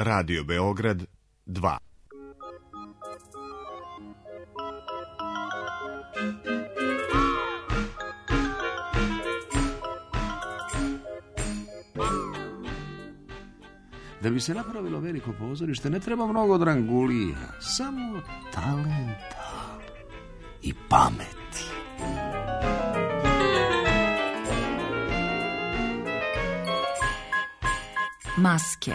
Radio Beograd 2. Da bi se napravilo veliko pozorište ne treba mnogo drangulija, samo talenta i pameti. Maske.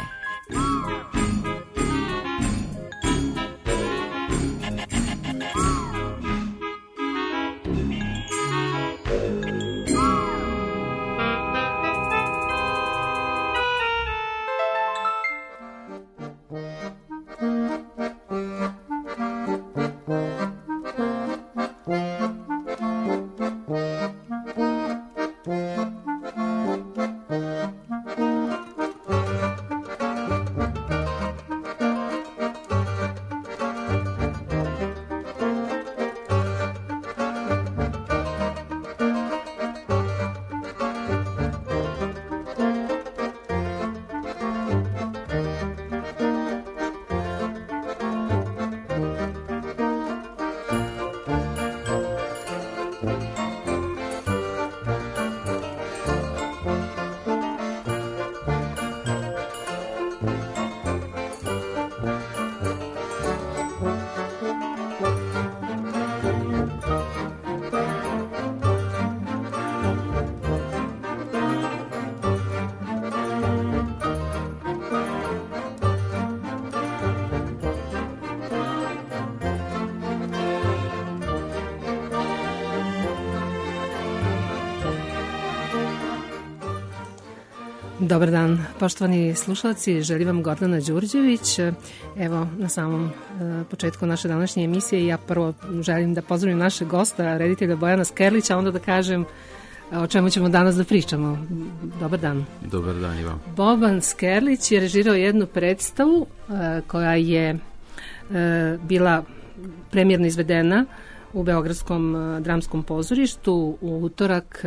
Dobar dan, poštovani slušalci, želim vam Gordana Đurđević. Evo, na samom početku naše današnje emisije ja prvo želim da pozdravim našeg gosta, reditelja Bojana Skerlića, a onda da kažem o čemu ćemo danas da pričamo. Dobar dan. Dobar dan i vam. Boban Skerlić je režirao jednu predstavu koja je bila premijerno izvedena u Beogradskom dramskom pozorištu u utorak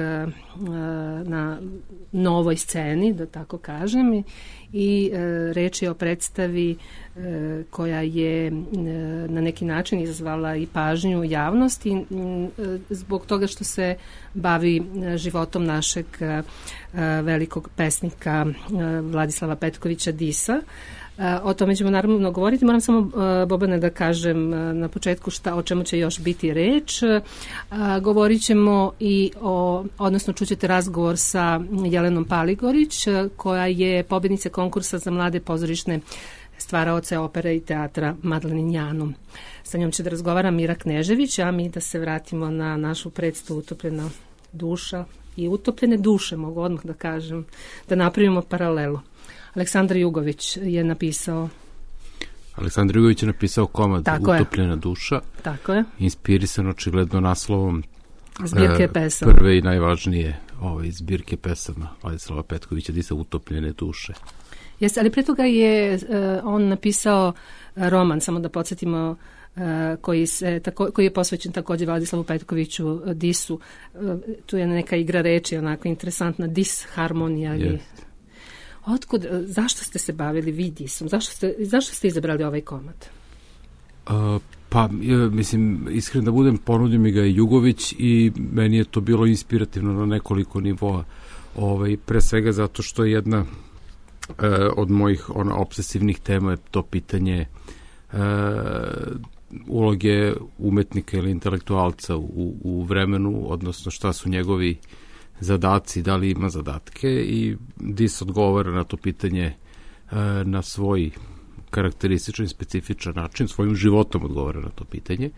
na novoj sceni, da tako kažem, i reč je o predstavi koja je na neki način izazvala i pažnju javnosti zbog toga što se bavi životom našeg velikog pesnika Vladislava Petkovića Disa. O tome ćemo naravno govoriti. Moram samo, Bobane, da kažem na početku o čemu će još biti reč. Govorit ćemo i odnosno čućete razgovor sa Jelenom Paligorić, koja je pobednica konkursa za mlade pozorišne stvaraoce opere i teatra Madleninjanu. Sa njom će da razgovara Mira Knežević, a mi da se vratimo na našu predstavu Utopljena duša i utopljene duše, mogu odmah da kažem, da napravimo paralelu. Aleksandar Jugović je napisao komad Utopljena duša. Tako je. Inspirisan očigledno naslovom zbirke pesama. Prve i najvažnije zbirke pesama Vladislava Petkovića Disa, Utopljene duše. Jeste, ali pre toga je on napisao roman, samo da podsjetimo, koji je posvećen također Vladislavu Petkoviću Disu. Tu je neka igra reči, onako interesantna, disharmonija. Otkud, zašto ste se bavili vi Disom? Zašto ste izabrali ovaj komad? Mislim, iskreno da budem, ponudio mi ga je Jugović i meni je to bilo inspirativno na nekoliko nivoa. Pre svega zato što je jedna od mojih obsesivnih tema je to pitanje uloge umetnika ili intelektualca u vremenu, odnosno šta su njegovi zadaci, da li ima zadatke, i Dis odgovara na to pitanje na svoj karakterističan i specifičan način, svojim životom odgovara na to pitanje.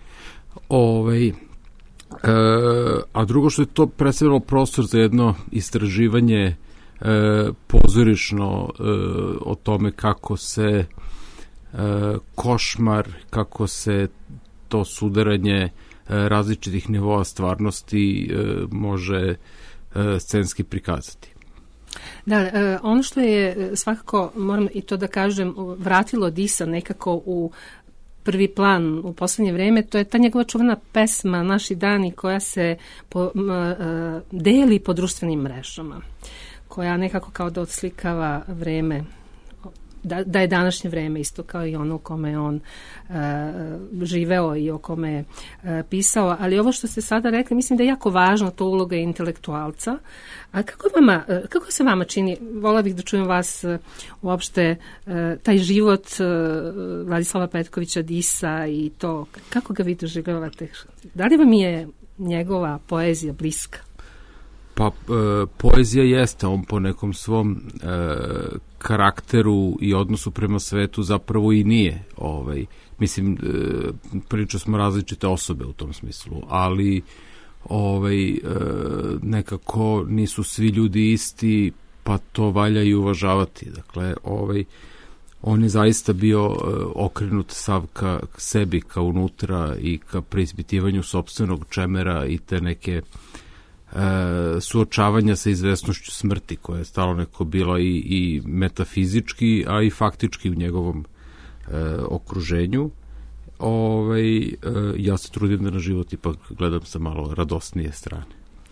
A drugo što je to predstavljalo prostor za jedno istraživanje pozorišno o tome kako se košmar, kako se to sudaranje različitih nivoa stvarnosti može scenski prikazati. Da, ono što je svakako, moram i to da kažem, vratilo Disa nekako u prvi plan u poslednje vreme, to je ta njegova čuvena pesma Naši dani, koja se deli po društvenim mrežama, koja nekako kao da odslikava vreme da je današnje vreme isto kao i ono u kome je on živeo i o kome je pisao, ali ovo što ste sada rekli, mislim da je jako važno to uloga intelektualca. A kako se vama čini, vola bih da čujem vas uopšte, taj život Vladislava Petkovića Disa i to, kako ga vi doživljavate? Da li vam je njegova poezija bliska? Pa, poezija jeste, on po nekom svom karakteru i odnosu prema svetu zapravo i nije. Mislim, pričali smo različite osobe u tom smislu, ali nekako nisu svi ljudi isti, pa to valja i uvažavati. Dakle, on je zaista bio okrenut sav ka sebi, ka unutra i ka preispitivanju sopstvenog čemera i te neke suočavanja sa izvesnošću smrti, koja je stalo neko bila i metafizički, a i faktički u njegovom okruženju. Ja se trudim da na život ipak gledam sa malo radosnije strane.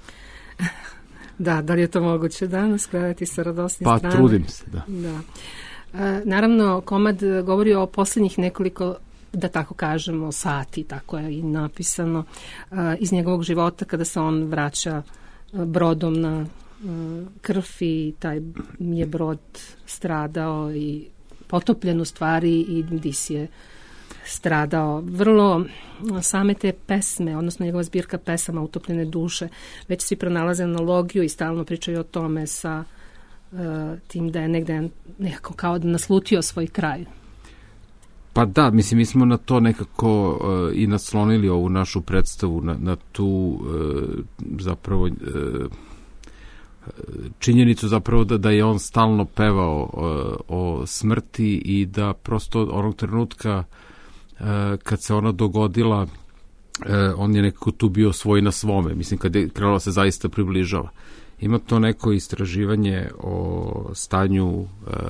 Da li je to moguće danas gledati sa radosnije strane? Pa trudim se, da. Naravno, komad govori o posljednjih nekoliko, da tako kažemo, sati, tako je i napisano, iz njegovog života kada se on vraća brodom na Krf i taj je brod stradao i potopljen u stvari i Dis je stradao. Vrlo same te pesme, odnosno njegova zbirka pesama Utopljene duše, već svi pronalaze analogiju i stalno pričaju o tome sa tim da je negde nekako kao da naslutio svoj kraj. Pa da, mislim, mi smo na to nekako i naslonili ovu našu predstavu, na tu zapravo činjenicu zapravo da je on stalno pevao o smrti i da prosto onog trenutka kad se ona dogodila, on je nekako tu bio svoj na svome, mislim, kad je krenulo se zaista približava. Ima to neko istraživanje o stanju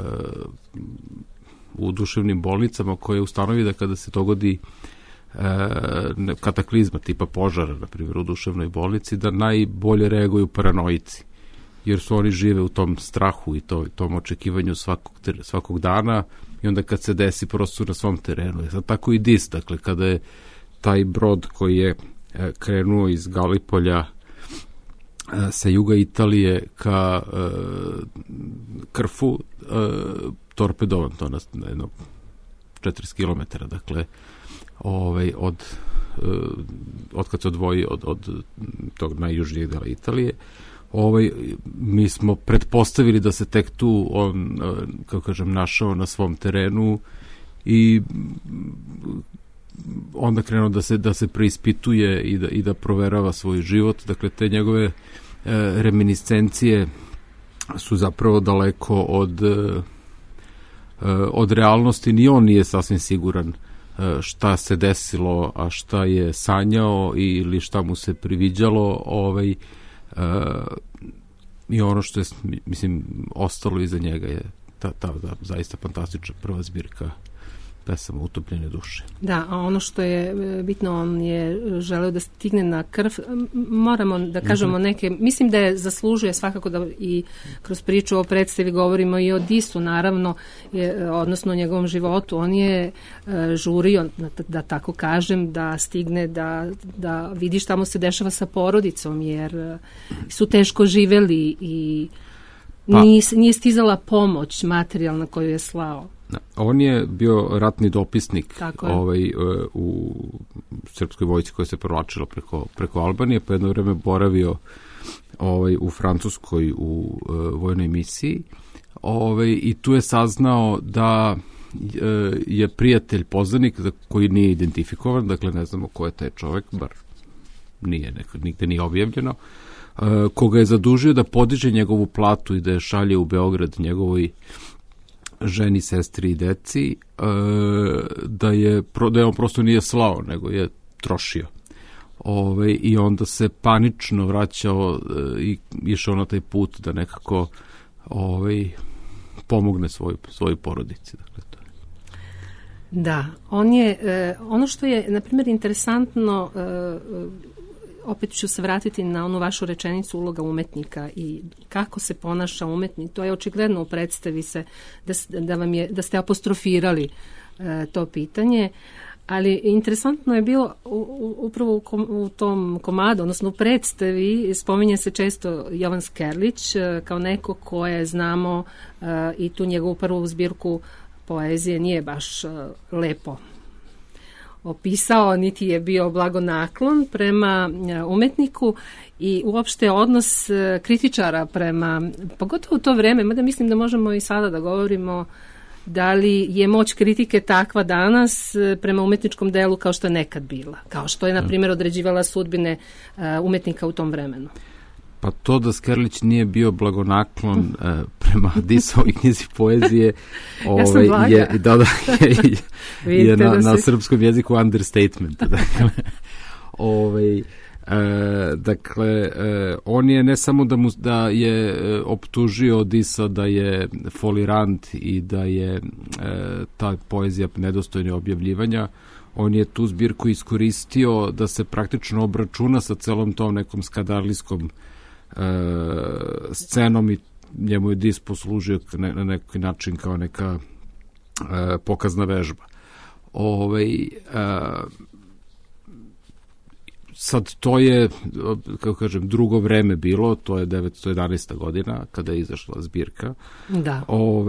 u duševnim bolnicama koje ustanovi da kada se dogodi kataklizma tipa požara, na primjer u duševnoj bolnici, da najbolje reaguju paranoici, jer su oni žive u tom strahu i tom očekivanju svakog dana i onda kad se desi prosto na svom terenu. Sad tako i Dis, dakle, kada je taj brod koji je krenuo iz Galipolja sa juga Italije ka Krfu, torpedovan to na jedno 40 km, dakle, od kad se odvoji od tog najjužnijeg dela Italije, mi smo pretpostavili da se tek tu on, kako kažem, našao na svom terenu i onda krenuo da se preispituje i da proverava svoj život. Dakle, te njegove reminiscencije su zapravo daleko od realnosti. Ni on nije sasvim siguran šta se desilo, a šta je sanjao ili šta mu se priviđalo, i ono što je, mislim, ostalo iza njega je ta zaista fantastična prva zbirka pesama Utopljene duše. Da, a ono što je bitno, on je želeo da stigne na Krf. Moramo da kažemo neke, mislim da je zaslužuje svakako da i kroz priču o predstavi govorimo i o Disu, naravno, odnosno o njegovom životu. On je žurio, da tako kažem, da stigne da vidi šta mu se dešava sa porodicom, jer su teško živeli i nije stizala pomoć materijalna koju je slao. On je bio ratni dopisnik u srpskoj vojsci koja se provlačila preko Albanije, pa jedno vreme boravio u Francuskoj u vojnoj misiji, i tu je saznao da je prijatelj poznanik koji nije identifikovan, dakle ne znamo ko je taj čovek, bar nigde nije objavljeno, koga je zadužio da podiže njegovu platu i da je šalje u Beograd njegovoj ženi, sestri i deci, da je on prosto nije slao, nego je trošio. I onda se panično vraćao i išao na taj put da nekako pomogne svojoj porodici. Dakle, to je. Da, on je, ono što je, na primjer, interesantno opet ću se vratiti na onu vašu rečenicu uloga umetnika i kako se ponaša umetnik. To je očigledno u predstavi se da ste apostrofirali to pitanje, ali interesantno je bilo upravo u tom komadu, odnosno u predstavi, spominje se često Jovan Skerlić kao neko koje znamo i tu njegovu prvu zbirku poezije nije baš lepo opisao, niti je bio blagonaklon prema umetniku i uopšte odnos kritičara prema, pogotovo u to vreme, mada mislim da možemo i sada da govorimo da li je moć kritike takva danas prema umetničkom delu kao što je nekad bila, kao što je, na primjer, određivala sudbine umetnika u tom vremenu. Pa to da Skerlić nije bio blagonaklon prema Disovoj knjizi poezije je na srpskom jeziku understatement. Dakle, on je ne samo da je optužio Disa da je folirant i da je ta poezija nedostojna objavljivanja, on je tu zbirku iskoristio da se praktično obračuna sa celom tom nekom skandaliskom scenom i njemu je Dis poslužio na neki način kao neka pokazna vežba. Sad to je, kako kažem, drugo vreme bilo, to je 1911. godina kada je izašla zbirka. Da.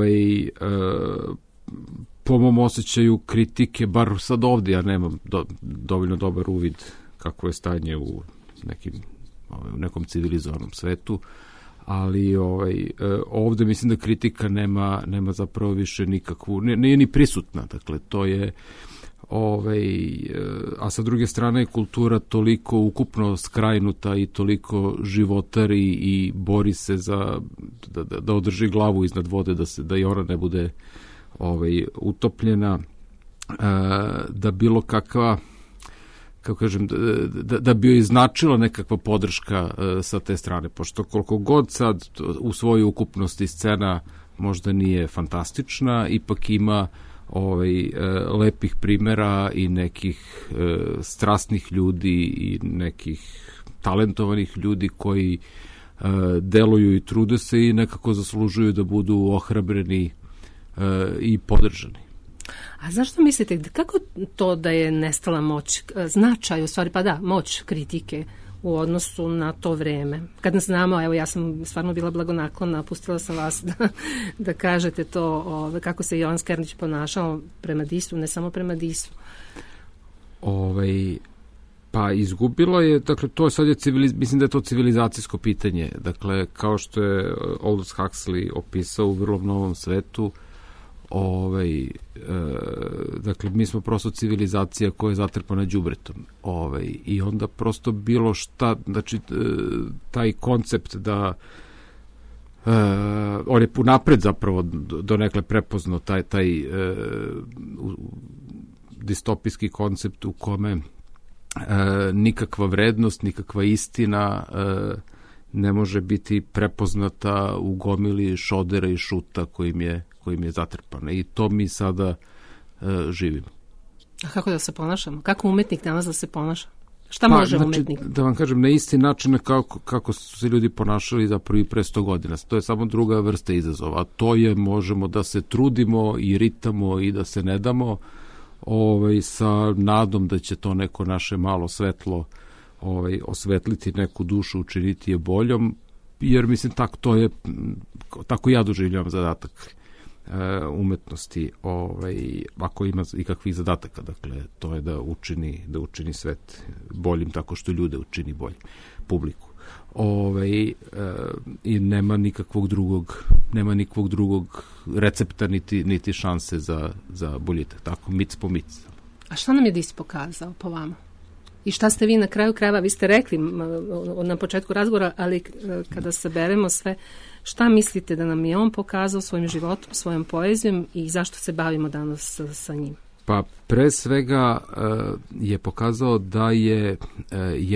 Po mom osjećaju kritike, bar sad ovdje, ja nemam dovoljno dobar uvid kako je stanje u nekom civilizovanom svetu, ali ovdje mislim da kritika nema zapravo više nikakvu, nije ni prisutna, dakle to je a sa druge strane je kultura toliko ukupno skrajnuta i toliko životari i bori se da održi glavu iznad vode, da i ona ne bude utopljena, da bilo kakva, kako kažem, da bi joj značila nekakva podrška sa te strane, pošto koliko god sad u svojoj ukupnosti scena možda nije fantastična, ipak ima lepih primera i nekih strasnih ljudi i nekih talentovanih ljudi koji deluju i trude se i nekako zaslužuju da budu ohrabreni i podržani. A zašto mislite, kako to da je nestala moć, značaj u stvari, pa da, moć kritike u odnosu na to vreme? Kad nas znamo, evo ja sam stvarno bila blagonaklona, pustila sam vas da kažete to, kako se Jovan Skerlić ponašao prema Disu, ne samo prema Disu. Pa izgubilo je, dakle to sad je mislim da je to civilizacijsko pitanje, dakle kao što je Aldous Huxley opisao u Vrlo novom svetu, dakle mi smo prosto civilizacija koja je zatrpana đubretom, i onda prosto bilo šta, znači taj koncept da on je unapred zapravo donekle prepoznao taj distopijski koncept u kome nikakva vrednost, nikakva istina ne može biti prepoznata u gomili šodera i šuta kojim je zatrpana. I to mi sada živimo. A kako da se ponašamo? Kako umetnik danas da se ponaša? Šta može umetnik? Da vam kažem, na isti način kako su se ljudi ponašali zapravo i pre 100 godina. To je samo druga vrsta izazova. A to je, možemo da se trudimo i ritamo i da se ne damo, sa nadom da će to neko naše malo svetlo osvetliti neku dušu, učiniti je boljom, jer mislim tako ja doživljavam zadatak umetnosti, ako ima ikakvih zadataka, dakle to je da učini svet boljim tako što ljude učini boljim, publiku. I nema nikakvog drugog recepta niti šanse za boljitak, tako mic po mic. A šta nam je Dis pokazao po vama? I šta ste vi na kraju krajeva, vi ste rekli na početku razgovora, ali kada saberemo sve, šta mislite da nam je on pokazao svojim životom, svojom poezijom i zašto se bavimo danas sa njim? Pa pre svega je pokazao da je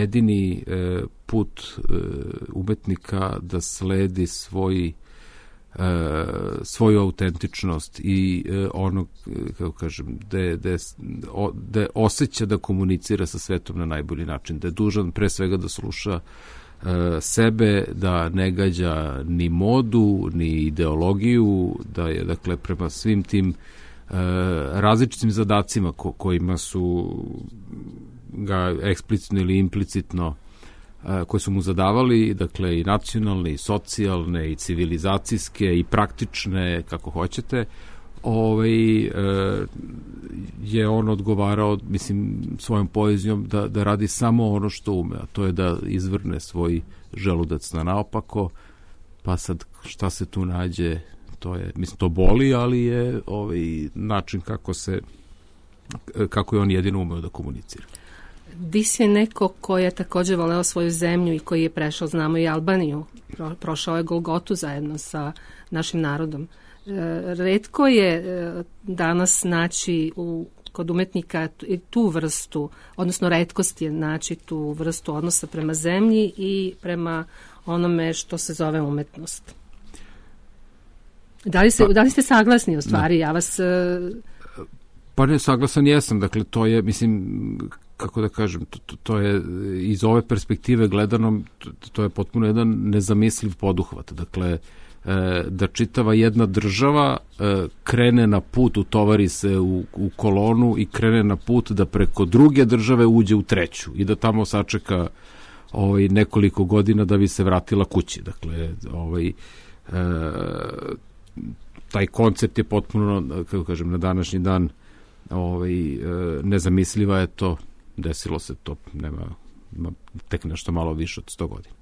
jedini put umetnika da sledi svoj svoju autentičnost i ono, kako kažem, da osjeća da komunicira sa svetom na najbolji način, da je dužan pre svega da sluša sebe, da ne gađa ni modu, ni ideologiju, da je, dakle, prema svim tim različitim zadacima kojima su ga eksplicitno ili implicitno koje su mu zadavali, dakle, i nacionalne, i socijalne, i civilizacijske, i praktične, kako hoćete, je on odgovarao, mislim, svojom poezijom da radi samo ono što ume, a to je da izvrne svoj želudac na naopako, pa sad šta se tu nađe, to je, mislim, to boli, ali je način kako je on jedino umeo da komunicira. Dis je neko ko je također voleo svoju zemlju i koji je prešao, znamo, i Albaniju. Prošao je Golgotu zajedno sa našim narodom. Retko je danas naći kod umetnika tu vrstu, odnosno retkost je naći tu vrstu odnosa prema zemlji i prema onome što se zove umetnost. Da li ste saglasni u stvari? Ja vas... Pa ne, saglasan jesam. Dakle, to je, mislim, kako da kažem, to je iz ove perspektive gledano, to je potpuno jedan nezamisliv poduhvat. Dakle, da čitava jedna država krene na put, utovari se u kolonu i krene na put da preko druge države uđe u treću i da tamo sačeka nekoliko godina da bi se vratila kući. Dakle, taj koncept je potpuno, kako kažem, na današnji dan nezamisliva je to, desilo se to, nema tek nešto malo više od 100 godina.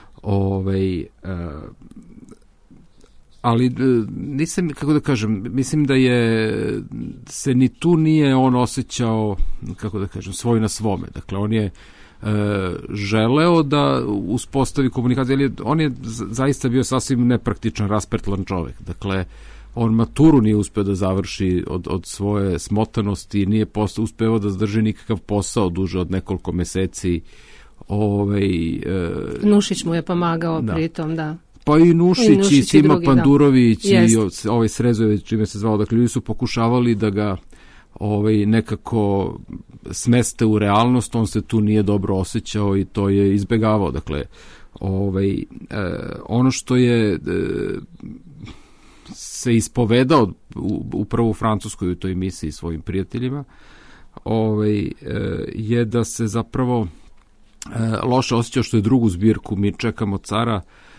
Ali nisam, kako da kažem, mislim da se ni tu nije on osjećao, kako da kažem, svoj na svome. Dakle, on je želeo da uspostavi komunikaciju, ali on je zaista bio sasvim nepraktičan, raspertlan čovek. Dakle, on maturu nije uspeo da završi od svoje smotanosti, nije uspeo da zdrži nikakav posao duže od nekoliko meseci. Nušić mu je pomagao pritom, da. Pa i Nušić i Sima Pandurović i Srezojević, čime se zvao. Dakle, ljudi su pokušavali da ga nekako smeste u realnost, on se tu nije dobro osjećao i to je izbegavao. Dakle, ono što je se ispovedao upravo u Francuskoj u toj emisiji svojim prijateljima, je da se zapravo loše osjećao što je drugu zbirku Mi čekamo cara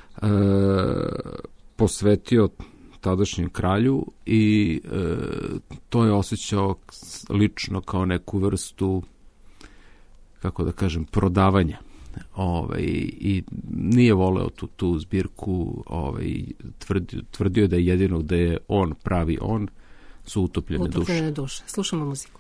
posvetio tadašnjem kralju i to je osjećao lično kao neku vrstu, kako da kažem, prodavanja. I nije voleo tu zbirku, tvrdio da je jedino gde je on pravi on su utopljene duše. Slušamo muziku.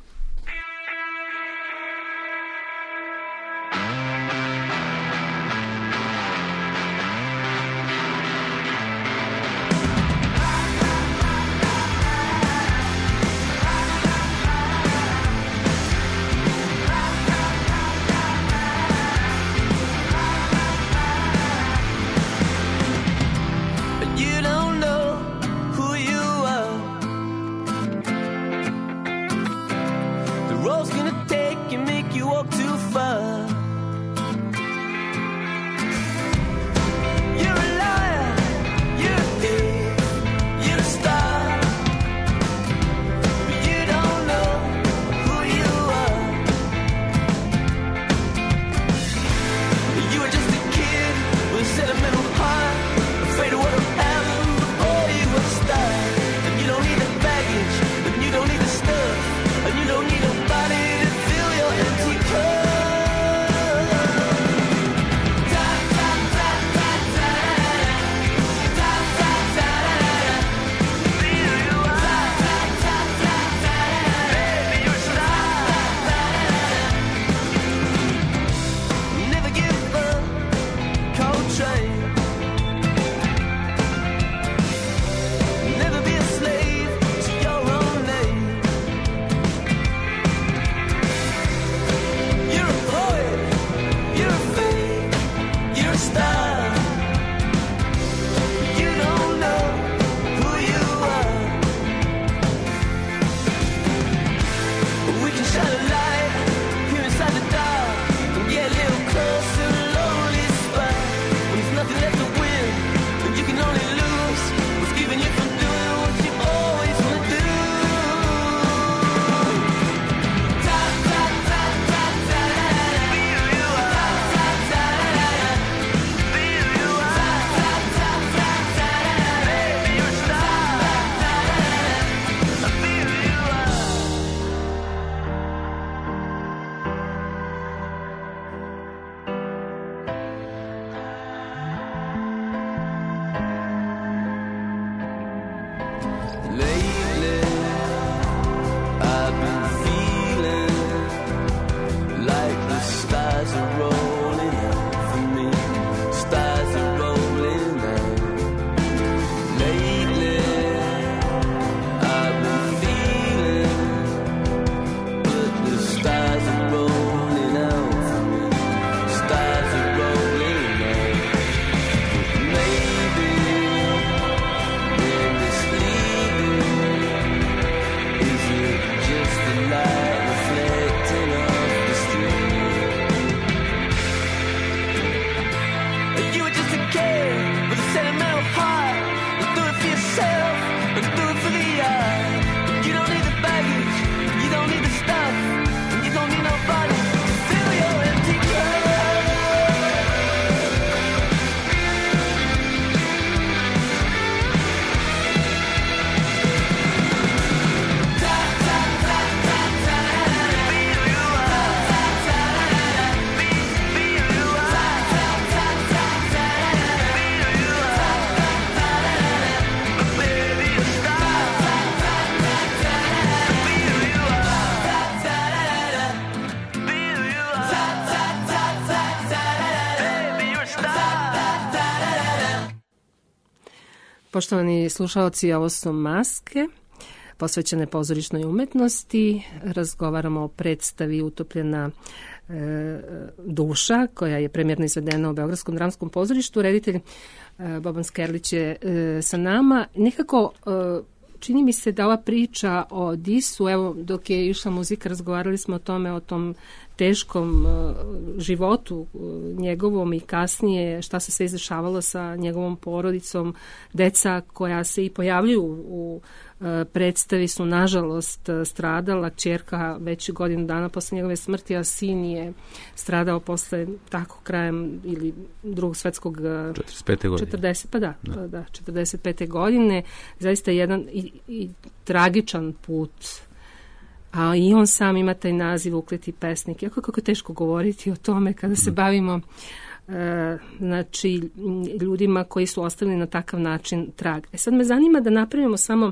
You don't need nobody to fill your empty cup. Poštovani slušaoci, ovo su Maske, posvećene pozorišnoj umetnosti. Razgovaramo o predstavi Utopljena duša, koja je premijerno izvedena u Beogradskom dramskom pozorištu. Reditelj Boban Skerlić je sa nama. Nekako čini mi se da ova priča o Disu, evo dok je išla muzika, razgovarali smo o tome, o tom teškom životu njegovom i kasnije šta se sve izdešavalo sa njegovom porodicom. Deca koja se i pojavljuju u predstavi su nažalost stradala. Kćerka već godinu dana posle njegove smrti, a sin je stradao posle tako krajem ili drugog svetskog 45. godine. 40, pa da, 45. godine. Zaista jedan i tragičan put. A i on sam ima taj naziv Ukleti pesnik. Jako kako je teško govoriti o tome kada se bavimo znači ljudima koji su ostavili na takav način trag. Sad me zanima da napravimo samo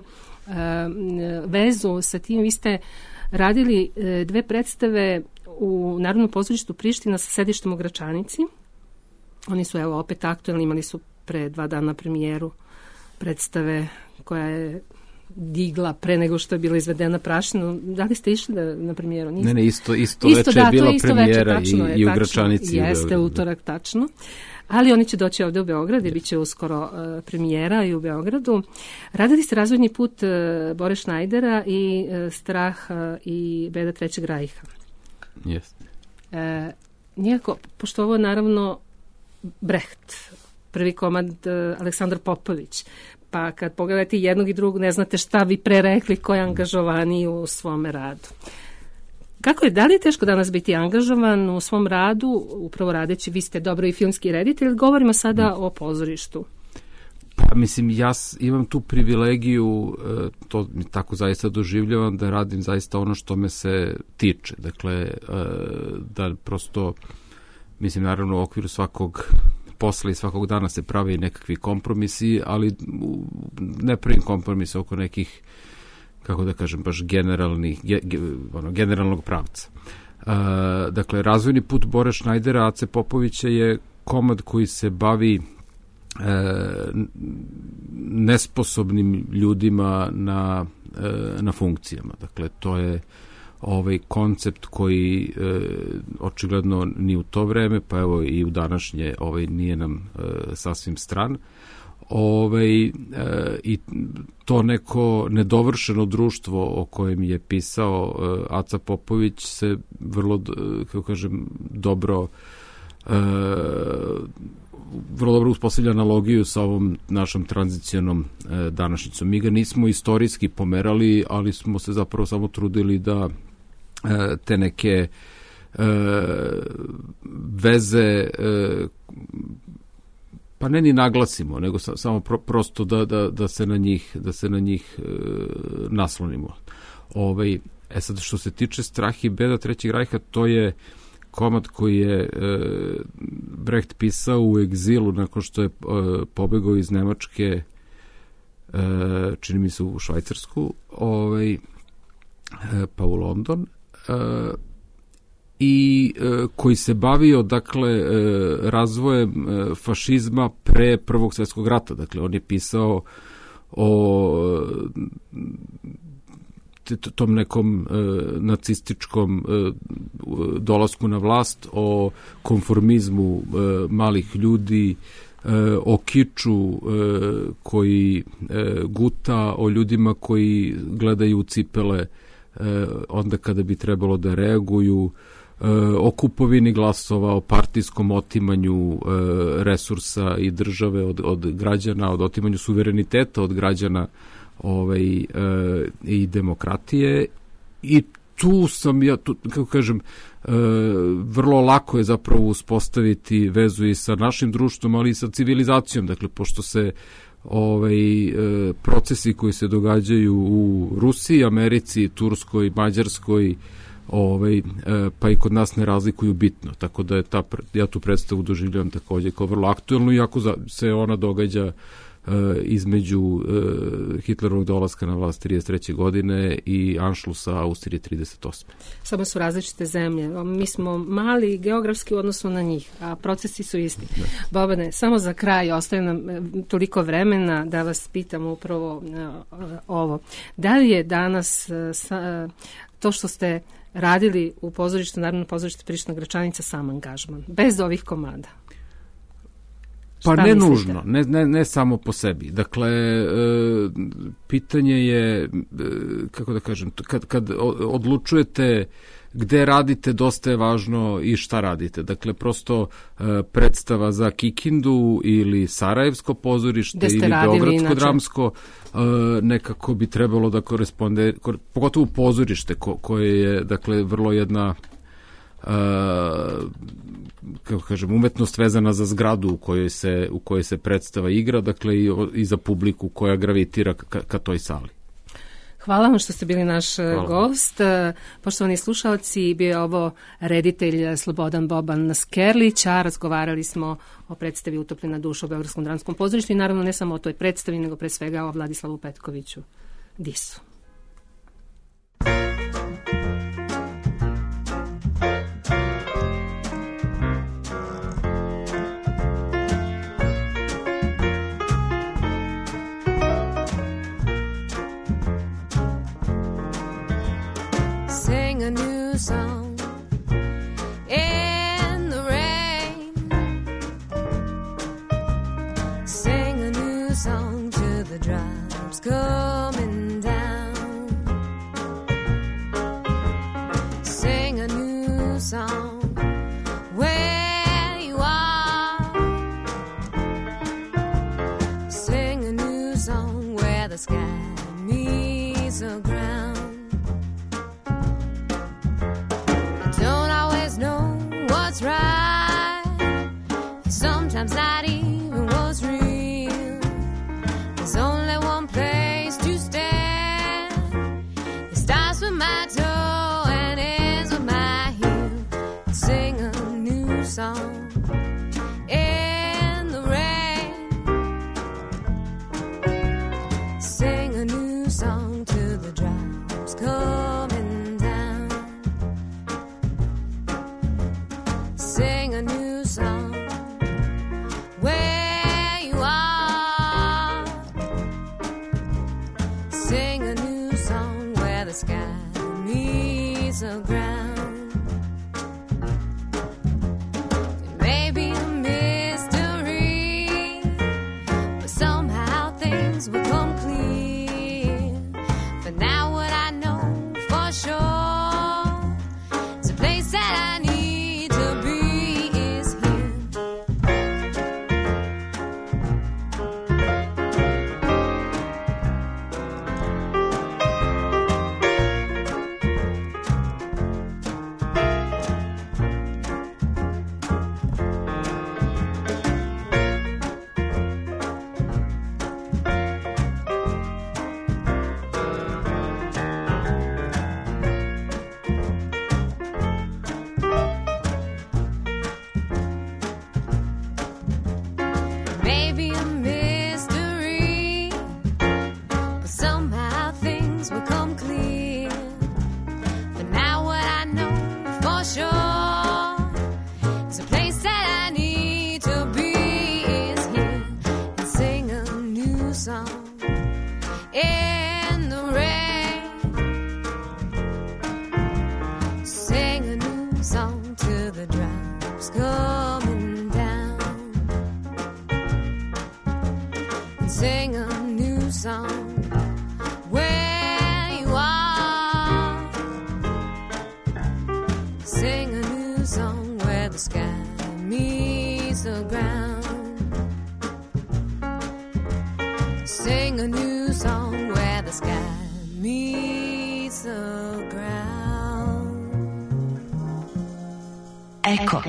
vezu sa tim. Vi ste radili dve predstave u Narodnom pozorištu Priština sa sedištem u Gračanici. Oni su evo opet aktuelni, imali su pre 2 dana premijeru predstave koja je digla pre nego što je bila izvedena Prašinu. Da li ste išli na premijeru? Niste? Ne, isto veče je bila premijera i u Gračanici. Jeste, utorak, tačno. Ali oni će doći ovde u Beograd i bit će uskoro premijera i u Beogradu. Radili ste razvojni put Bore Šnajdera i Strah i beda Trećeg Rajha. Jeste. Nijako, pošto ovo je naravno Brecht, prvi komad Aleksandar Popović, pa kad pogledate jednog i drugog ne znate šta bi pre rekli ko je angažovaniji u svome radu. Kako je, da li je teško danas biti angažovan u svom radu, upravo radeći, vi ste dobro i filmski reditelj, govorimo sada o pozorištu. Pa mislim, ja imam tu privilegiju, to mi tako zaista doživljavam, da radim zaista ono što me se tiče. Dakle, da prosto, mislim, naravno u okviru svakog posla i svakog dana se prave i nekakvi kompromisi, ali ne pravim kompromis oko nekih, kako da kažem, baš generalnog pravca. Dakle, razvojni put Bore Šnajdera, Ace Popovića je komad koji se bavi nesposobnim ljudima na funkcijama. Dakle, to je koncept koji očigledno ni u to vreme, pa evo i u današnje nije nam sasvim stran. I to neko nedovršeno društvo o kojem je pisao Aca Popović se vrlo, kako kažem, vrlo dobro uspostavlja analogiju sa ovom našom tranzicionom današnjicom. Mi ga nismo istorijski pomerali, ali smo se zapravo samo trudili da te neke veze pa ne ni naglasimo, nego samo prosto da se na njih naslonimo. Sad što se tiče Strah i beda Trećeg Rajha, to je komad koji je Brecht pisao u egzilu nakon što je pobegao iz Nemačke, čini mi se u Švajcarsku, pa u London, i koji se bavio, dakle, razvojem fašizma pre Prvog svjetskog rata. Dakle, on je pisao o tom nekom nacističkom dolasku na vlast, o konformizmu malih ljudi, o kiču koji guta, o ljudima koji gledaju u cipele onda kada bi trebalo da reaguju, o kupovini glasova, o partijskom otimanju resursa i države od građana, od otimanju suvereniteta od građana i demokratije. I tu sam kako kažem, vrlo lako je zapravo uspostaviti vezu i sa našim društvom, ali i sa civilizacijom, dakle, pošto se procesi koji se događaju u Rusiji, Americi, Turskoj, Mađarskoj, pa i kod nas ne razlikuju bitno, tako da je ja tu predstavu doživljavam takođe kao vrlo aktuelnu, iako se ona događa između Hitlerovog dolaska na vlast 33. godine i Anšlusa Austrije 38. Samo su različite zemlje. Mi smo mali geografski u odnosu na njih, a procesi su isti. Bobane, samo za kraj, ostaje nam toliko vremena da vas pitam upravo ovo. Da li je danas to što ste radili u pozorištu, Narodno pozorište Priština Gračanica, sam angažman, bez ovih komada? Pa ne nužno, ne samo po sebi. Dakle, pitanje je, kako da kažem, kad odlučujete gde radite, dosta je važno i šta radite. Dakle, prosto predstava za Kikindu ili Sarajevsko pozorište ili Beogradsko dramsko, nekako bi trebalo da koresponde, pogotovo pozorište koje je, dakle, vrlo jedna kako kažem, umetnost vezana za zgradu u kojoj se predstava igra, dakle i za publiku koja gravitira ka toj sali. Hvala vam što ste bili naš gost. Poštovani slušalci, bio je ovo reditelj Slobodan Boban Skerlić, a razgovarali smo o predstavi Utopljena duša u Beogradskom dramskom pozorištu i naravno ne samo o toj predstavi, nego pre svega o Vladislavu Petkoviću Disu. Sing a new song in the rain. Sing a new song to the drops coming down. Sing a new song where you are. Sing a new song where the sky meets the ground. What's right, sometimes not even what's real. There's only one place to stand. It starts with my toe and ends with my heel. Sing a new song in the rain. Sing a new song to the drops coming down. Sing a new song where you are. Sing a new song where the sky meets the ground. It may be a mystery, but somehow things will come clear. For now what I know for sure, it's a place that I need to be. song where the sky meets the ground. Sing a new song where the sky meets the ground. Eko.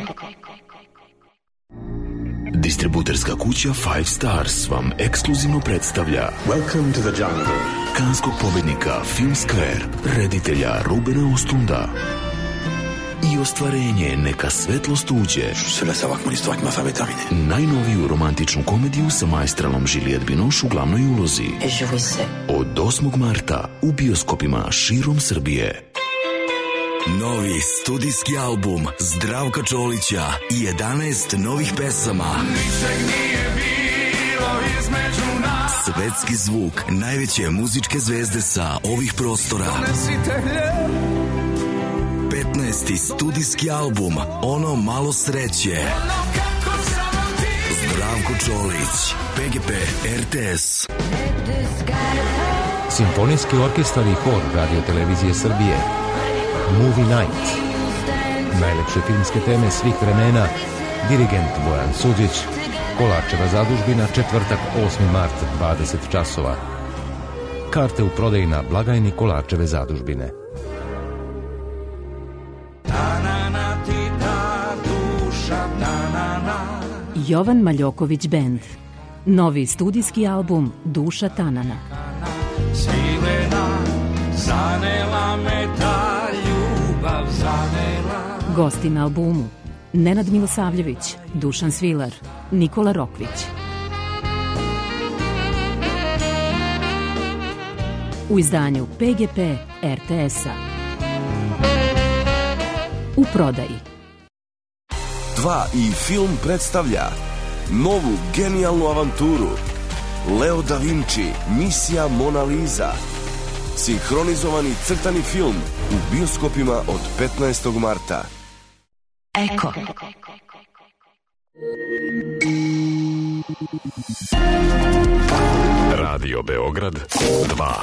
Distributerska kuća Five Stars vam ekskluzivno predstavlja Welcome to the jungle. Kanskog pobednika Film Square, reditelja Rubena Ostlunda i ostvarenje Neka svetlost uđe. Je suis seul à savoir que mon histoire avec ma femme est terminée. Najnoviju romantičnu komediju sa maestralom Juliette Binoche u glavnoj ulozi. Od 8. marta u bioskopima širom Srbije. Novi studijski album Zdravka Čolića i 11 novih pesama. Svetski zvuk najveće muzičke zvezde sa ovih prostora. 15. studijski album Ono malo sreće. Zdravko Čolić, PGP RTS. Simfonijski orkestar i hor Radio Televizije Srbije. Movie Night. Najlepše filmske teme svih vremena. Dirigent Bojan Suđić. Kolarčeva zadužbina, četvrtak 8. mart 20 časova. Karte u prodaji na blagajni Kolarčeve zadužbine. Jovan Maljoković Band. Novi studijski album Duša Tanana. Gosti na albumu: Nenad Milosavljević, Dušan Svilar, Nikola Rokvić. U izdanju PGP RTS-a. U prodaji. 2 i film predstavlja novu genijalnu avanturu Leo da Vinci, Misija Mona Lisa. Sinhronizovani crtani film u bioskopima od 15. marta. Eko. Radio Beograd 2.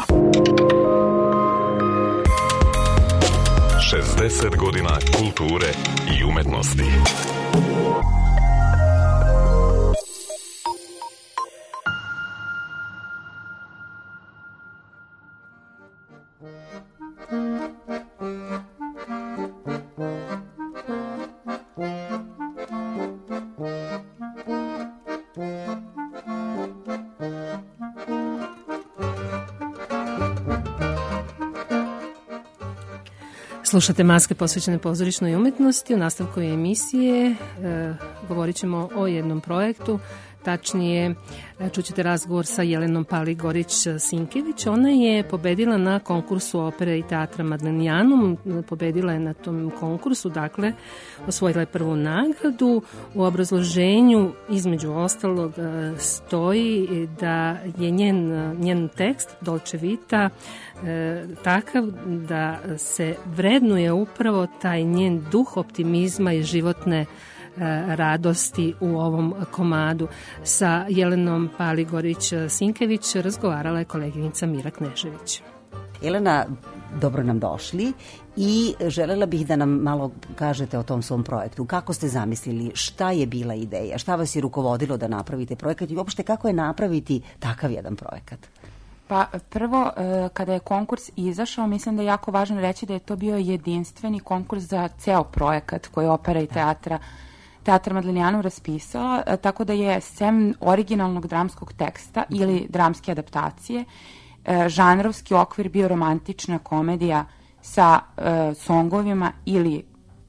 60 godina kulture i umetnosti. Slušate Maske posvećene pozorišnoj umetnosti. U nastavku emisije govorit ćemo o jednom projektu, tačnije čućete razgovor sa Jelenom Paligorić-Sinkević. Ona je pobedila na konkursu opere i teatra Madlenjanum, pobedila je na tom konkursu, dakle osvojila je prvu nagradu. U obrazloženju između ostalog stoji da je njen tekst Dolce Vita takav da se vrednuje upravo taj njen duh optimizma i životne radosti u ovom komadu. Sa Jelenom Paligorić-Sinkević razgovarala je koleginica Mira Knežević. Jelena, dobro nam došli i želela bih da nam malo kažete o tom svom projektu. Kako ste zamislili, šta je bila ideja, šta vas je rukovodilo da napravite projekat i uopšte kako je napraviti takav jedan projekat? Pa prvo, kada je konkurs izašao, mislim da je jako važno reći da je to bio jedinstveni konkurs za ceo projekat koji je opera i Teatr Madlenjanum raspisala, tako da je sem originalnog dramskog teksta ili dramske adaptacije, žanrovski okvir bio romantična komedija sa songovima ili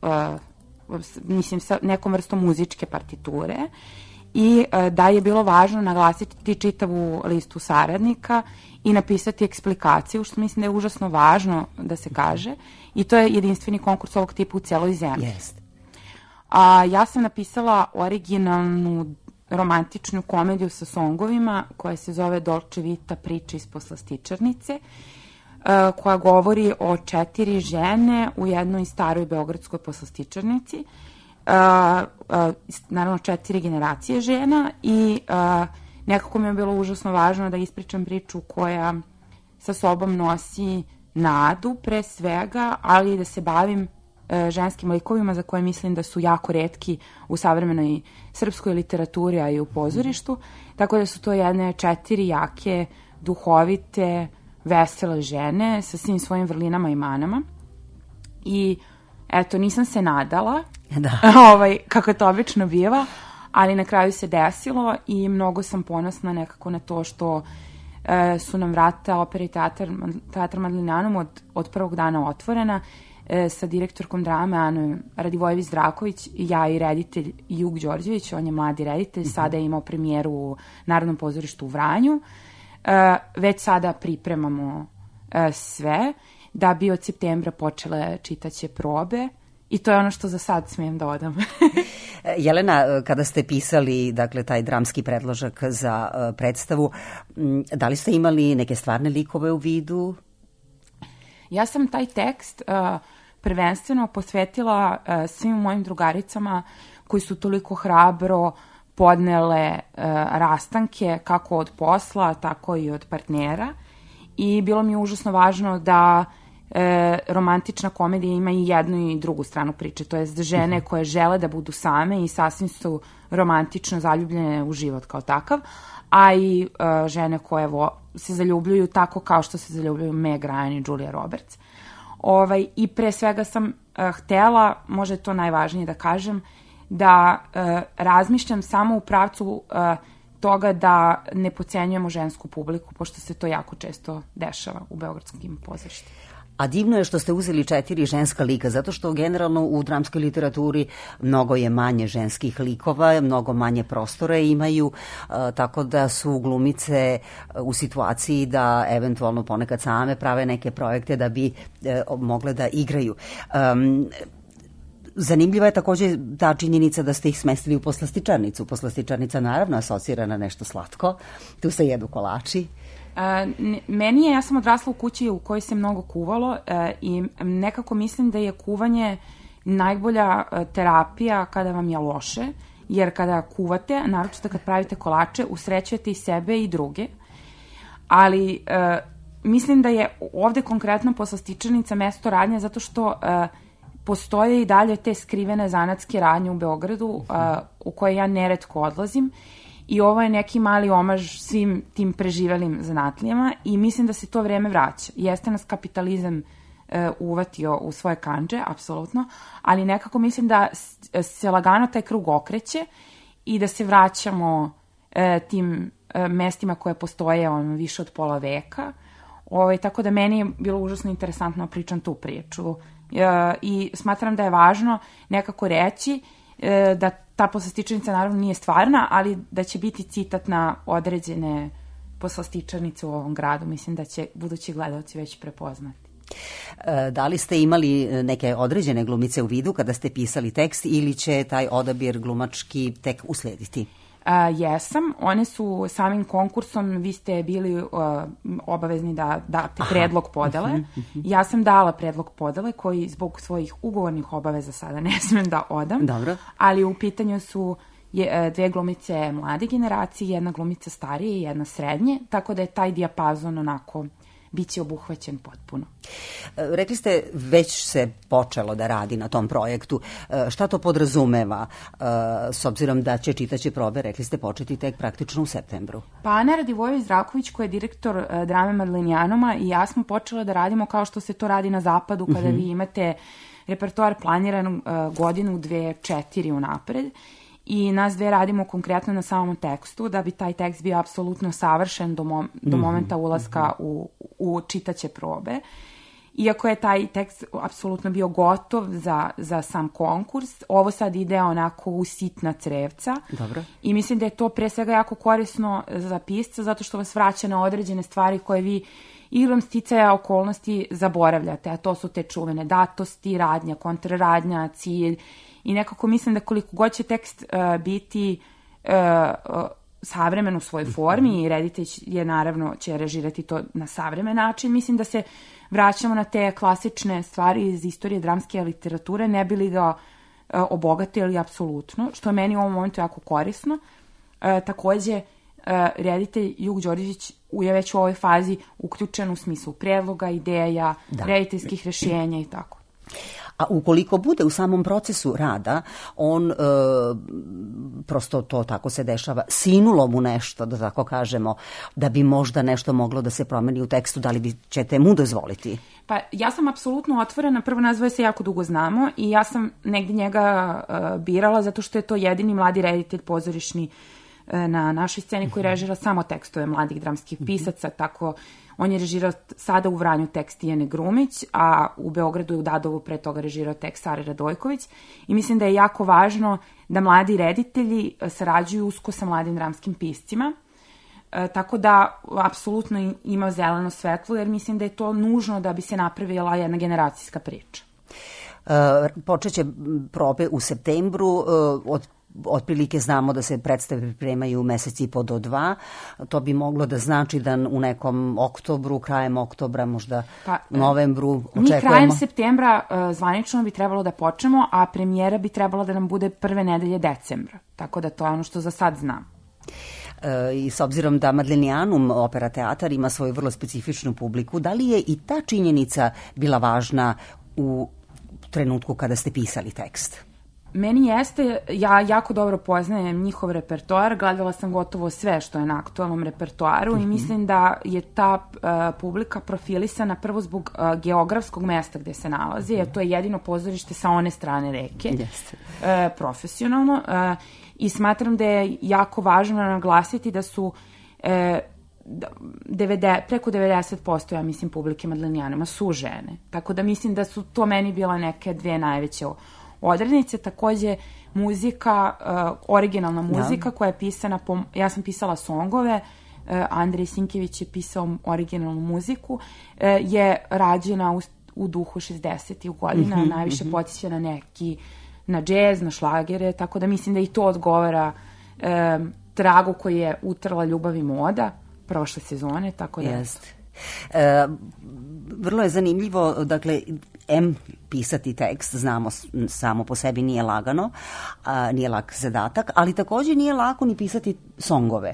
sa nekom vrstom muzičke partiture i da je bilo važno naglasiti čitavu listu saradnika i napisati eksplikaciju, što mislim da je užasno važno da se kaže, i to je jedinstveni konkurs ovog tipa u celoj zemlji. Jeste. A ja sam napisala originalnu romantičnu komediju sa songovima koja se zove Dolce Vita, priča iz poslastičarnice, koja govori o 4 žene u jednoj staroj beogradskoj poslastičarnici, naravno 4 generacije žena i nekako mi je bilo užasno važno da ispričam priču koja sa sobom nosi nadu pre svega, ali da se bavim ženskim likovima za koje mislim da su jako retki u savremenoj srpskoj literaturi, a i u pozorištu. Tako da su to jedne 4 jake, duhovite, vesele žene sa svim svojim vrlinama i manama. I eto, nisam se nadala, kako to obično biva, ali na kraju se desilo i mnogo sam ponosna nekako na to što su nam vrata Opera i Teatar Madlinjanum od prvog dana otvorena, sa direktorkom drame Anom Radivojević-Draković, ja i reditelj Jug Đorđević, on je mladi reditelj, sada je imao premijeru u Narodnom pozorištu u Vranju. Već sada pripremamo sve, da bi od septembra počele čitaće probe i to je ono što za sad smijem da odam. Jelena, kada ste pisali taj dramski predložak za predstavu, da li ste imali neke stvarne likove u vidu? Ja sam taj tekst prvenstveno posvetila svim mojim drugaricama koji su toliko hrabro podnele rastanke kako od posla, tako i od partnera. I bilo mi je užasno važno da romantična komedija ima i jednu i drugu stranu priče, to jest žene koje žele da budu same i sasvim su romantično zaljubljene u život kao takav, a i žene koje se zaljubljuju tako kao što se zaljubljuju Meg Ryan i Julia Roberts. I pre svega sam htela, možda je to najvažnije da kažem, da razmišljam samo u pravcu toga da ne podcenjujemo žensku publiku, pošto se to jako često dešava u beogradskim pozorištima. A divno je što ste uzeli 4 ženska lika, zato što generalno u dramskoj literaturi mnogo je manje ženskih likova, mnogo manje prostore imaju, tako da su glumice u situaciji da eventualno ponekad same prave neke projekte da bi mogle da igraju. Zanimljiva je takođe ta činjenica da ste ih smestili u poslastičarnicu. Poslastičarnica naravno asocira na nešto slatko, tu se jedu kolači. Ja sam odrasla u kući u kojoj se mnogo kuvalo i nekako mislim da je kuvanje najbolja terapija kada vam je loše, jer kada kuvate, naročito kad pravite kolače, usrećujete i sebe i druge, ali mislim da je ovde konkretno poslastičarnica mesto radnje zato što postoje i dalje te skrivene zanatske radnje u Beogradu u koje ja neretko odlazim i ovo je neki mali omaž svim tim preživelim zanatlijama i mislim da se to vreme vraća. Jeste nas kapitalizam uvatio u svoje kandže, apsolutno, ali nekako mislim da se lagano taj krug okreće i da se vraćamo tim mestima koje postoje više od pola veka. Tako da meni je bilo užasno interesantno pričam tu priču. I smatram da je važno nekako reći da ta poslastičarnica naravno nije stvarna, ali da će biti citat na određene poslastičarnice u ovom gradu. Mislim da će budući gledalci već prepoznati. Da li ste imali neke određene glumice u vidu kada ste pisali tekst ili će taj odabir glumački tek uslediti? Jesam, one su samim konkursom, vi ste bili obavezni da date predlog podele. Ja sam dala predlog podele koji zbog svojih ugovornih obaveza sada ne smem da odam. Dobro. Ali u pitanju su 2 glumice mlade generacije, 1 glumica starije i 1 srednje, tako da je taj dijapazon onako biće obuhvaćen potpuno. Rekli ste, već se počelo da radi na tom projektu. Šta to podrazumeva, s obzirom da će čitaće probe, rekli ste, početi tek praktično u septembru? Pa Ana Radivojević-Draković, koja je direktor drame Madlinjanuma, i ja smo počele da radimo kao što se to radi na zapadu, kada vi imate repertoar planiran godinu, 2, 4 unapred. I nas 2 radimo konkretno na samom tekstu, da bi taj tekst bio apsolutno savršen do momenta ulaska u čitaće probe. Iako je taj tekst apsolutno bio gotov za sam konkurs, ovo sad ide onako u sitna crevca. Dobro. I mislim da je to pre svega jako korisno za pisca, zato što vas vraća na određene stvari koje vi igrom sticaja okolnosti zaboravljate, a to su te čuvene datosti, radnja, kontraradnja, cilj. I nekako mislim da koliko god će tekst biti savremen u svojoj formi i reditelj je naravno će režirati to na savremen način, mislim da se vraćamo na te klasične stvari iz istorije dramske literature, ne bi li ga obogatili apsolutno, što je meni u ovom momentu jako korisno. Takođe, reditelj Jug Đorđević je već u ovoj fazi uključen u smislu predloga, ideja, rediteljskih rešenja i tako. A ukoliko bude u samom procesu rada, on prosto to tako se dešava, sinulo mu nešto, da tako kažemo, da bi možda nešto moglo da se promeni u tekstu, da li ćete mu dozvoliti? Pa ja sam apsolutno otvorena, prvo nas dvoje se jako dugo znamo i ja sam negdje njega birala zato što je to jedini mladi reditelj pozorišni na našoj sceni koji režira samo tekstove mladih dramskih pisaca, tako on je režirao sada u Vranju tekst Tijane Grumić, a u Beogradu i u Dadovu pre toga režirao tekst Sare Radojković i mislim da je jako važno da mladi reditelji sarađuju usko sa mladim dramskim piscima. Tako da apsolutno ima zeleno svetlo jer mislim da je to nužno da bi se napravila jedna generacijska priča. Počeće probe u septembru, otprilike znamo da se predstave pripremaju mesec i po do 2. To bi moglo da znači da u nekom oktobru, krajem oktobra, možda novembru očekujemo. Mi krajem septembra zvanično bi trebalo da počnemo, a premijera bi trebala da nam bude prve nedelje decembra. Tako da to je ono što za sad znam. I s obzirom da Madlenijanum opera teatar ima svoju vrlo specifičnu publiku, da li je i ta činjenica bila važna u trenutku kada ste pisali tekst? Meni jeste, ja jako dobro poznajem njihov repertoar, gledala sam gotovo sve što je na aktualnom repertoaru i mislim da je ta publika profilisana prvo zbog geografskog mesta gde se nalazi, jer to je jedino pozorište sa one strane reke, profesionalno, i smatram da je jako važno naglasiti da su preko 90%, ja mislim, publike Madlenijanuma su žene, tako da mislim da su to meni bila neke dve najveće odrednice. Takođe muzika, originalna muzika koja je pisana ja sam pisala songove, Andrej Sinkević je pisao originalnu muziku, je rađena u duhu 60-ih godina, najviše podsjeća na džez, na šlagere, tako da mislim da i to odgovara tragu koji je utrla Ljubav i moda prošle sezone, tako da... Vrlo je zanimljivo, dakle, pisati tekst, znamo, samo po sebi nije lagano, nije lak zadatak, ali također nije lako ni pisati songove.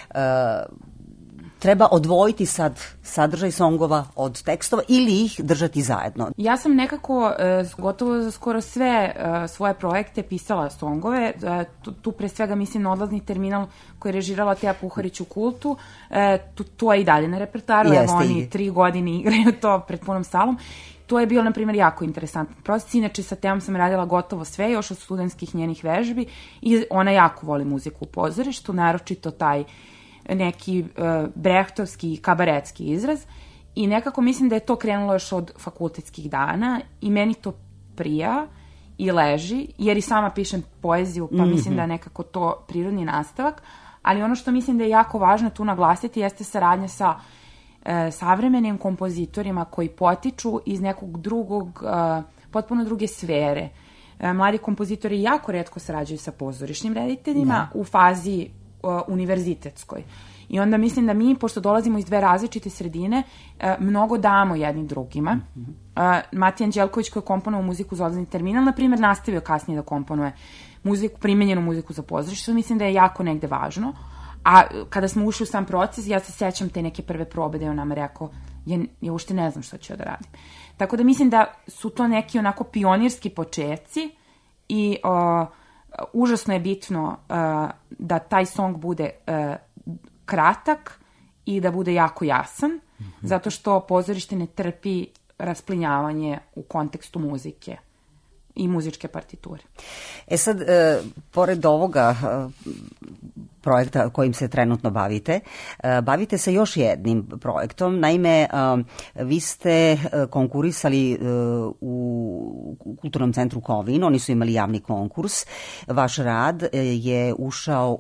Treba odvojiti sad sadržaj songova od tekstova ili ih držati zajedno? Ja sam nekako gotovo za skoro sve svoje projekte pisala songove. Tu pre svega mislim na Odlazni terminal koji je režirala Teja Puharić u Kultu. To je i dalje na repertoaru. Evo oni 3 godine igraju to pred punom salom. To je bio, na primjer, jako interesantan proces. Inače, sa Tejom sam radila gotovo sve, još od studentskih njenih vežbi i ona jako voli muziku u pozorištu, naročito taj neki brehtovski kabaretski izraz i nekako mislim da je to krenulo još od fakultetskih dana i meni to prija i leži, jer i sama pišem poeziju, pa mislim da je nekako to prirodni nastavak, ali ono što mislim da je jako važno tu naglasiti jeste saradnja sa savremenim kompozitorima koji potiču iz nekog drugog, potpuno druge sfere. Mladi kompozitori jako retko sarađuju sa pozorišnim rediteljima u fazi univerzitetskoj. I onda mislim da mi, pošto dolazimo iz dve različite sredine, mnogo damo jednim drugima. Matija Anđelković koji je komponovao muziku za Odlazni terminal, na primjer, nastavio kasnije da komponuje muziku, primenjenu muziku za pozorište, što mislim da je jako negde važno. A kada smo ušli u sam proces, ja se sećam te neke prve probe da je on nama rekao, ja uopšte ne znam što ću da radim. Tako da mislim da su to neki onako pionirski početci i užasno je bitno da taj song bude kratak i da bude jako jasan, zato što pozorište ne trpi rasplinjavanje u kontekstu muzike i muzičke partiture. Sad, pored ovoga projekta kojim se trenutno bavite se još jednim projektom. Naime, vi ste konkurisali u Kulturnom centru Kovin, oni su imali javni konkurs. Vaš rad je ušao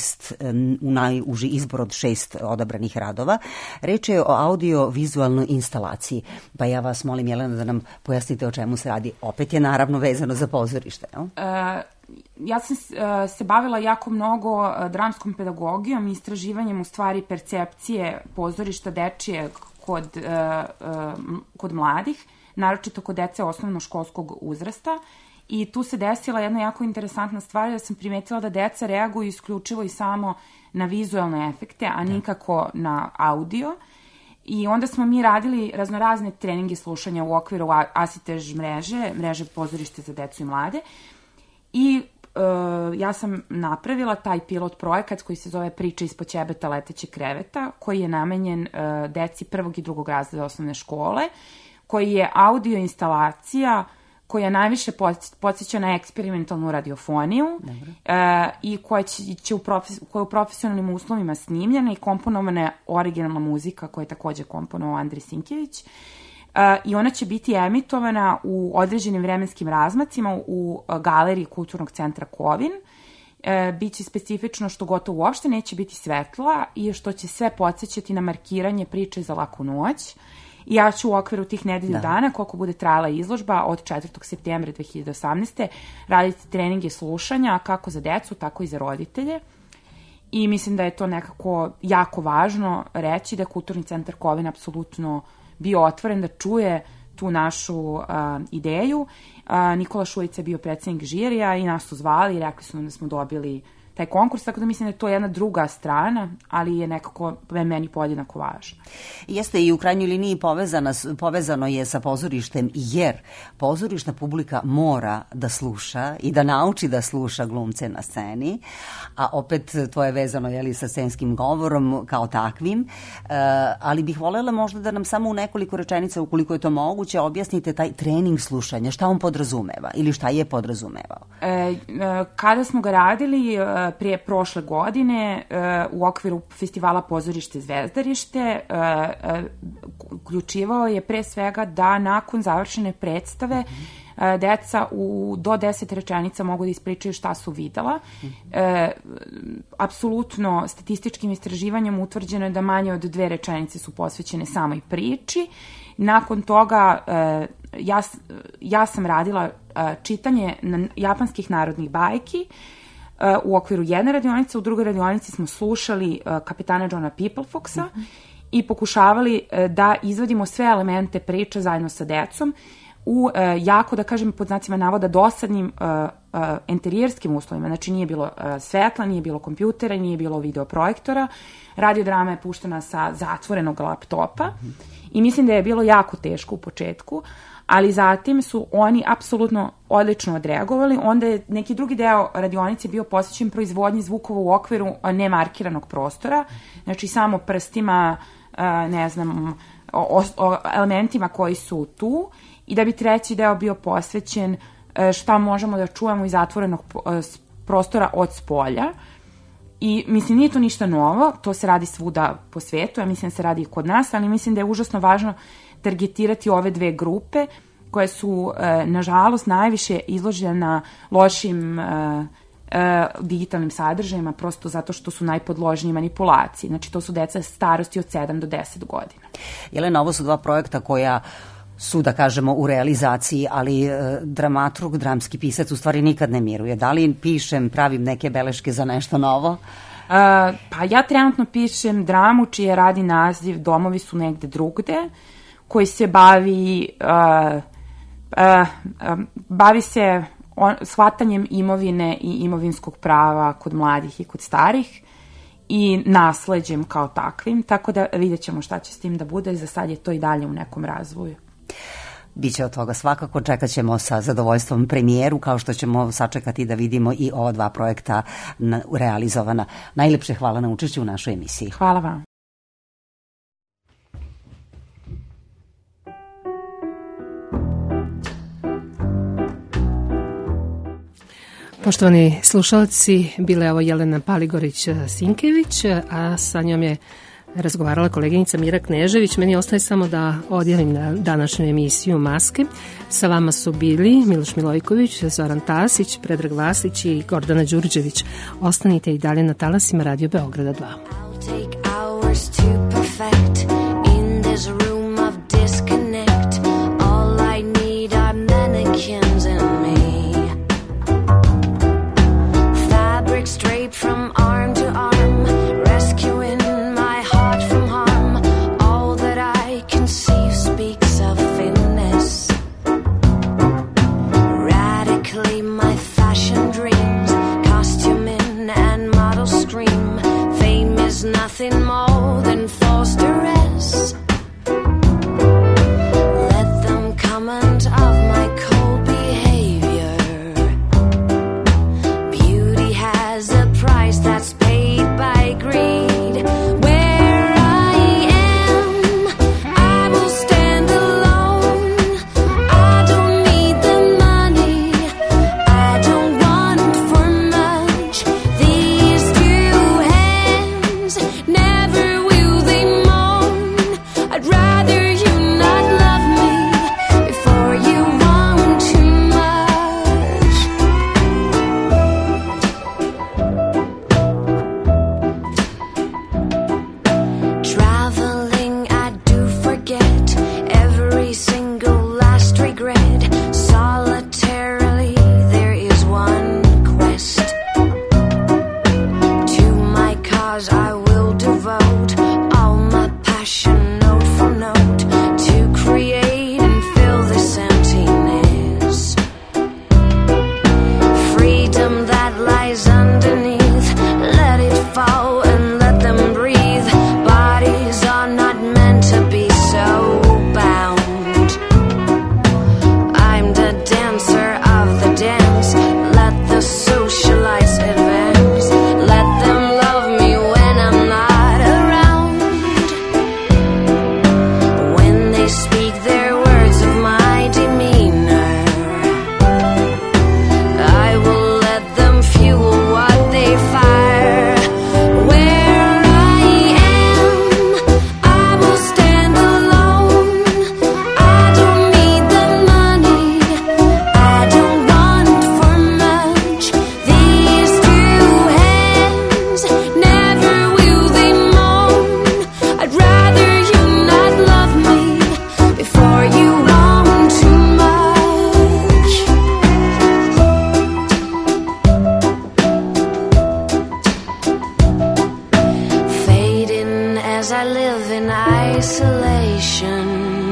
u najuži izbor od 6 odabranih radova. Reč je o audio-vizualnoj instalaciji. Pa ja vas molim, Jelena, da nam pojasnite o čemu se radi. Opet je naravno vezano za pozorište. Ja sam se bavila jako mnogo dramskom pedagogijom i istraživanjem u stvari percepcije pozorišta dečije kod mladih, naročito kod dece osnovnoškolskog uzrasta. I tu se desila jedna jako interesantna stvar, da sam primetila da deca reaguju isključivo i samo na vizualne efekte, a nikako na audio. I onda smo mi radili raznorazne treninge slušanja u okviru Asitež mreže pozorište za decu i mlade. I ja sam napravila taj pilot projekat koji se zove Priča ispod ćebeta letećeg kreveta, koji je namenjen deci 1. i 2. razreda osnovne škole, koji je audio instalacija koja najviše podsjeća na eksperimentalnu radiofoniju i koja je u profesionalnim uslovima snimljena i komponovana originalna muzika koja je takođe komponovao Andrej Sinkević. I ona će biti emitovana u određenim vremenskim razmacima u galeriji Kulturnog centra Kovin. Biće specifično što gotovo uopšte neće biti svetla i što će sve podsjećati na markiranje priče za laku noć. I ja ću u okviru tih nedelju dana, koliko bude trajala izložba, od 4. septembra 2018. raditi treninge slušanja, kako za decu, tako i za roditelje. I mislim da je to nekako jako važno reći da je Kulturni centar Kovin apsolutno bio otvoren da čuje tu našu ideju. Nikola Šujica je bio predsednik žirija i nas su zvali i rekli su nam da smo dobili taj konkurs, tako da mislim da je to jedna druga strana, ali je nekako meni podjednako važno. Jeste i u krajnjoj liniji povezano je sa pozorištem, jer pozorišna publika mora da sluša i da nauči da sluša glumce na sceni, a opet to je vezano sa scenskim govorom kao takvim, ali bih voljela možda da nam samo u nekoliko rečenica, ukoliko je to moguće, objasnite taj trening slušanja, šta on podrazumeva ili šta je podrazumevao? Kada smo ga radili prije prošle godine u okviru festivala Pozorište Zvezdarište, uključivao je pre svega da nakon završene predstave deca do 10 rečenica mogu da ispričaju šta su videla. Apsolutno statističkim istraživanjem utvrđeno je da manje od 2 rečenice su posvećene samoj priči. Nakon toga ja sam radila čitanje japanskih narodnih bajki u okviru jedne radionice, u drugoj radionici smo slušali kapitana Johna Peoplefoxa i pokušavali da izvodimo sve elemente priče zajedno sa decom u jako, da kažem, pod znacima navoda dosadnim enterijerskim uslovima. Znači nije bilo svetla, nije bilo kompjutera, nije bilo videoprojektora. Radiodrama je puštena sa zatvorenog laptopa i mislim da je bilo jako teško u početku, ali zatim su oni apsolutno odlično odreagovali. Onda je neki drugi deo radionice bio posvećen proizvodnji zvukova u okviru nemarkiranog prostora, znači samo prstima, ne znam, elementima koji su tu, i da bi treći deo bio posvećen šta možemo da čujemo iz zatvorenog prostora od spolja. I mislim, nije to ništa novo, to se radi svuda po svetu, ja mislim da se radi i kod nas, ali mislim da je užasno važno targetirati ove dve grupe koje su, nažalost, najviše izložene lošim digitalnim sadržajima, prosto zato što su najpodložniji manipulaciji. Znači, to su deca starosti od 7 do 10 godina. Jelena, ovo su 2 projekta koja su, da kažemo, u realizaciji, ali dramaturg, dramski pisac u stvari nikad ne miruje. Da li pravim neke beleške za nešto novo? Pa ja trenutno pišem dramu čije radi naziv Domovi su negde drugde, koji se bavi se shvatanjem imovine i imovinskog prava kod mladih i kod starih i nasleđem kao takvim, tako da vidjet ćemo šta će s tim da bude. Za sad je to i dalje u nekom razvoju. Biće od toga svakako, čekat ćemo sa zadovoljstvom premijeru, kao što ćemo sačekati da vidimo i ova 2 projekta realizovana. Najlepše hvala na učešću u našoj emisiji. Hvala vam. Poštovani slušalci, bila je ovo Jelena Paligorić-Sinkević, a sa njom je razgovarala koleginica Mira Knežević. Meni ostaje samo da odjelim na današnju emisiju Maske. Sa vama su bili Miloš Milojković, Zoran Tasić, Predrag Vasić i Gordana Đurđević. Ostanite i dalje na talasima Radio Beograda 2. Straight from arm to arm, rescuing my heart from harm. All that I conceive speaks of fitness. Radically, my fashion dreams, costuming and model scream. Fame is nothing more than false duress. isolation.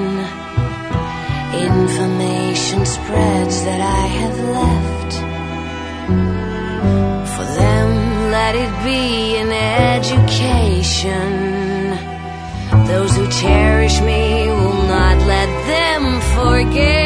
Information spreads that I have left. For them, let it be an education. Those who cherish me will not let them forget.